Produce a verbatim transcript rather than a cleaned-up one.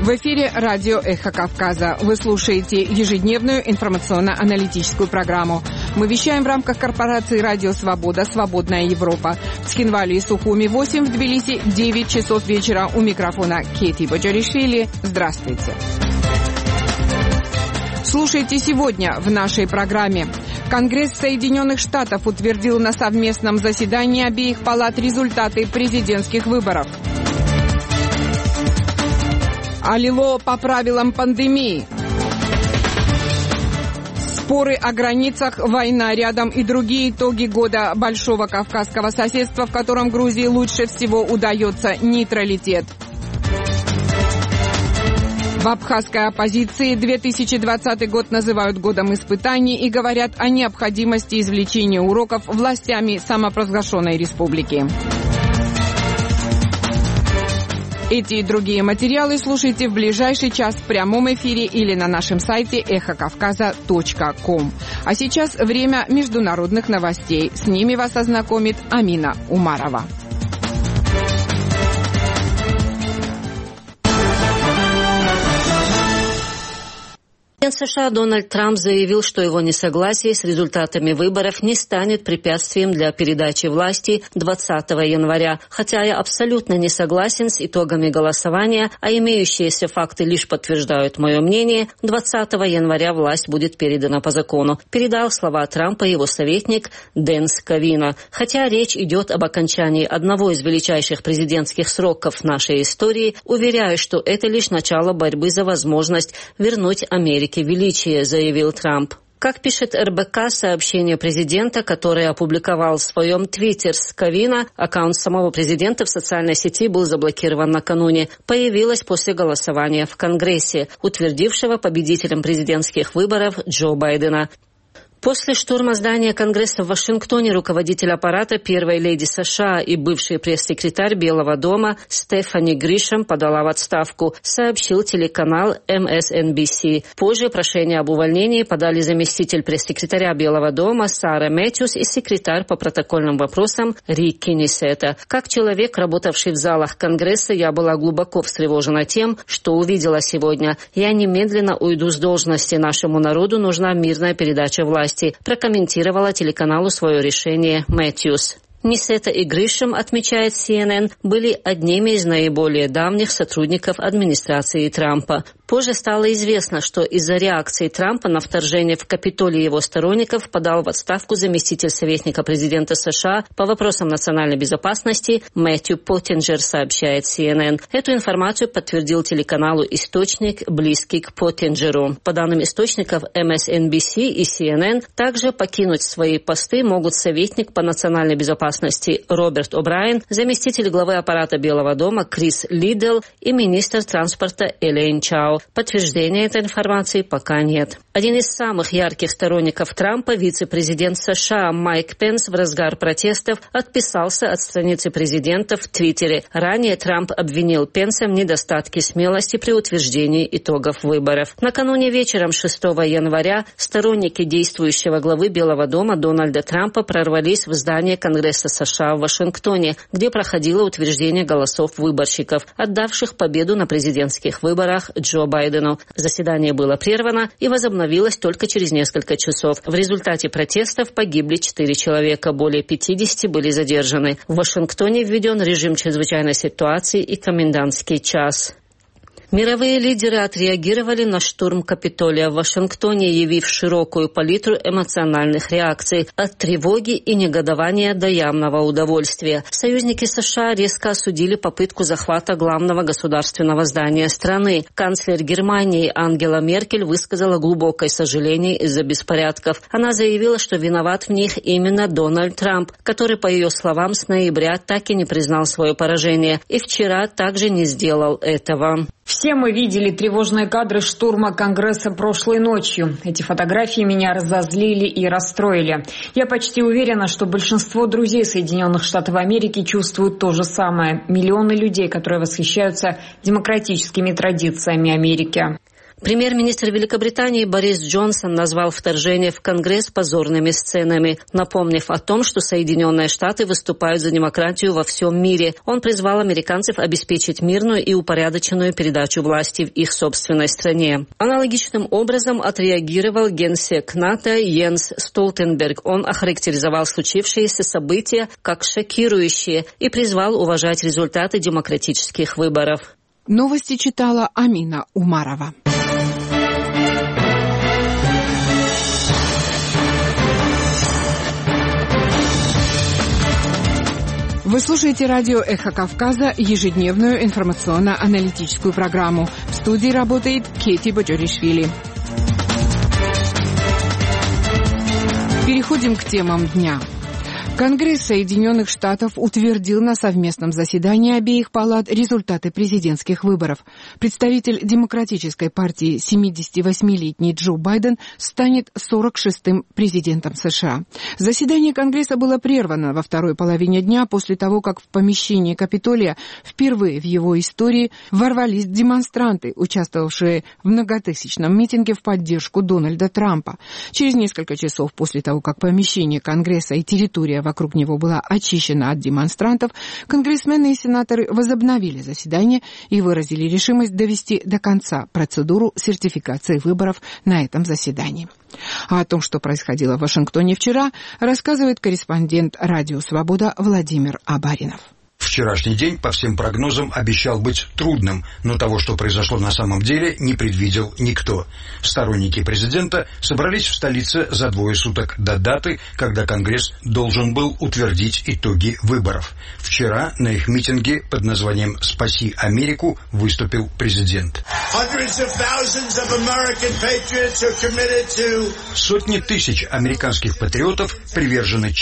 В эфире радио «Эхо Кавказа». Вы слушаете ежедневную информационно-аналитическую программу. Мы вещаем в рамках корпорации «Радио Свобода. Свободная Европа». В Цхинвале и Сухуми восемь, в Тбилиси девять часов вечера. У микрофона Кети Боджаришвили. Здравствуйте. Слушайте сегодня в нашей программе. Конгресс Соединенных Штатов утвердил на совместном заседании обеих палат результаты президентских выборов. Алило по правилам пандемии. Споры о границах, война рядом и другие итоги года большого кавказского соседства, в котором Грузии лучше всего удается нейтралитет. В абхазской оппозиции две тысячи двадцатый год называют годом испытаний и говорят о необходимости извлечения уроков властями самопровозглашенной республики. Эти и другие материалы слушайте в ближайший час в прямом эфире или на нашем сайте эхо кавказа точка ком. А сейчас время международных новостей. С ними вас ознакомит Амина Умарова. Президент США Дональд Трамп заявил, что его несогласие с результатами выборов не станет препятствием для передачи власти двадцатого января. Хотя я абсолютно не согласен с итогами голосования, а имеющиеся факты лишь подтверждают мое мнение, двадцатого января власть будет передана по закону, передал слова Трампа его советник Дэн Сковина. Хотя речь идет об окончании одного из величайших президентских сроков нашей истории, уверяю, что это лишь начало борьбы за возможность вернуть Америке величие, заявил Трамп. Как пишет эр бэ ка, сообщение президента, которое опубликовал в своем твиттер Сковина, аккаунт самого президента в социальной сети был заблокирован накануне, появилось после голосования в Конгрессе, утвердившего победителем президентских выборов Джо Байдена. После штурма здания Конгресса в Вашингтоне руководитель аппарата первой леди США и бывший пресс-секретарь Белого дома Стефани Гришэм подала в отставку, сообщил телеканал эм эс эн би си. Позже прошение об увольнении подали заместитель пресс-секретаря Белого дома Сара Мэтьюс и секретарь по протокольным вопросам Рикки Нисета. Как человек, работавший в залах Конгресса, я была глубоко встревожена тем, что увидела сегодня. Я немедленно уйду с должности. Нашему народу нужна мирная передача власти, прокомментировала телеканалу свое решение Мэтьюс. Нисета и Гришэм, отмечает си эн эн, были одними из наиболее давних сотрудников администрации Трампа. Позже стало известно, что из-за реакции Трампа на вторжение в Капитолий его сторонников подал в отставку заместитель советника президента США по вопросам национальной безопасности Мэтью Поттинджер, сообщает си эн эн. Эту информацию подтвердил телеканалу источник, близкий к Поттинджеру. По данным источников эм эс эн би си и си эн эн, также покинуть свои посты могут советник по национальной безопасности Роберт О'Брайен, заместитель главы аппарата Белого дома Крис Лидл и министр транспорта Элейн Чао. Подтверждения этой информации пока нет. Один из самых ярких сторонников Трампа, вице-президент США Майк Пенс, в разгар протестов отписался от страницы президента в Твиттере. Ранее Трамп обвинил Пенса в недостатке смелости при утверждении итогов выборов. Накануне вечером шестого января сторонники действующего главы Белого дома Дональда Трампа прорвались в здание Конгресса США в Вашингтоне, где проходило утверждение голосов выборщиков, отдавших победу на президентских выборах Джо Байдену. Заседание было прервано и возобновилось только через несколько часов. В результате протестов погибли четыре человека, более пятидесяти были задержаны. В Вашингтоне введен режим чрезвычайной ситуации и комендантский час. Мировые лидеры отреагировали на штурм Капитолия в Вашингтоне, явив широкую палитру эмоциональных реакций от тревоги и негодования до явного удовольствия. Союзники США резко осудили попытку захвата главного государственного здания страны. Канцлер Германии Ангела Меркель высказала глубокое сожаление из-за беспорядков. Она заявила, что виноват в них именно Дональд Трамп, который, по ее словам, с ноября так и не признал свое поражение и вчера также не сделал этого. Все мы видели тревожные кадры штурма Конгресса прошлой ночью. Эти фотографии меня разозлили и расстроили. Я почти уверена, что большинство друзей Соединенных Штатов Америки чувствуют то же самое. Миллионы людей, которые восхищаются демократическими традициями Америки. Премьер-министр Великобритании Борис Джонсон назвал вторжение в Конгресс позорными сценами, напомнив о том, что Соединенные Штаты выступают за демократию во всем мире. Он призвал американцев обеспечить мирную и упорядоченную передачу власти в их собственной стране. Аналогичным образом отреагировал генсек НАТО Йенс Столтенберг. Он охарактеризовал случившиеся события как шокирующие и призвал уважать результаты демократических выборов. Новости читала Амина Умарова. Вы слушаете радио «Эхо Кавказа», ежедневную информационно-аналитическую программу. В студии работает Кети Боджоришвили. Переходим к темам дня. Конгресс Соединенных Штатов утвердил на совместном заседании обеих палат результаты президентских выборов. Представитель Демократической партии семидесятивосьмилетний Джо Байден станет сорок шестым президентом США. Заседание Конгресса было прервано во второй половине дня после того, как в помещении Капитолия впервые в его истории ворвались демонстранты, участвовавшие в многотысячном митинге в поддержку Дональда Трампа. Через несколько часов после того, как помещение Конгресса и территория вокруг него была очищена от демонстрантов, конгрессмены и сенаторы возобновили заседание и выразили решимость довести до конца процедуру сертификации выборов на этом заседании. А о том, что происходило в Вашингтоне вчера, рассказывает корреспондент «Радио Свобода» Владимир Абаринов. Вчерашний день, по всем прогнозам, обещал быть трудным, но того, что произошло на самом деле, не предвидел никто. Сторонники президента собрались в столице за двое суток до даты, когда Конгресс должен был утвердить итоги выборов. Вчера на их митинге под названием «Спаси Америку» выступил президент. Сотни тысяч американских патриотов привержены